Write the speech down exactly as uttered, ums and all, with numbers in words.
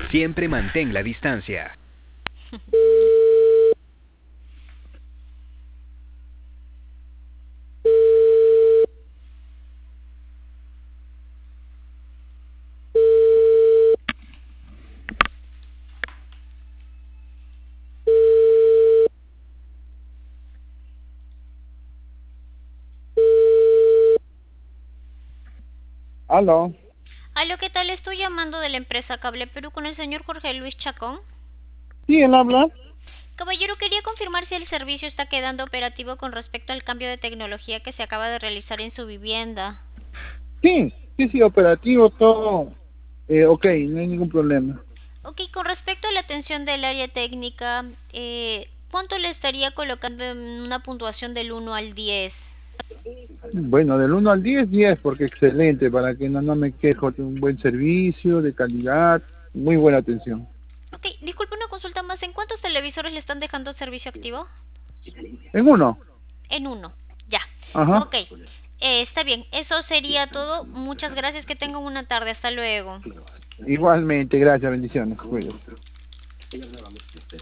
Siempre mantén la distancia. Aló. Aló, ¿qué tal? Estoy llamando de la empresa Cable Perú con el señor Jorge Luis Chacón. Sí, él habla. Caballero, quería confirmar si el servicio está quedando operativo con respecto al cambio de tecnología que se acaba de realizar en su vivienda. Sí, sí, sí, operativo, todo. Eh, ok, no hay ningún problema. Ok, con respecto a la atención del área técnica, eh, ¿cuánto le estaría colocando en una puntuación del uno al diez? Bueno, del uno al diez, diez, porque excelente, para que no, no me quejo, de un buen servicio, de calidad, muy buena atención. Ok, disculpe una consulta más. ¿En cuántos televisores le están dejando servicio activo? En uno. En uno. Ya. Ajá. Ok. Eh, está bien. Eso sería todo. Muchas gracias. Que tengan una tarde. Hasta luego. Igualmente, gracias, bendiciones. Cuídate.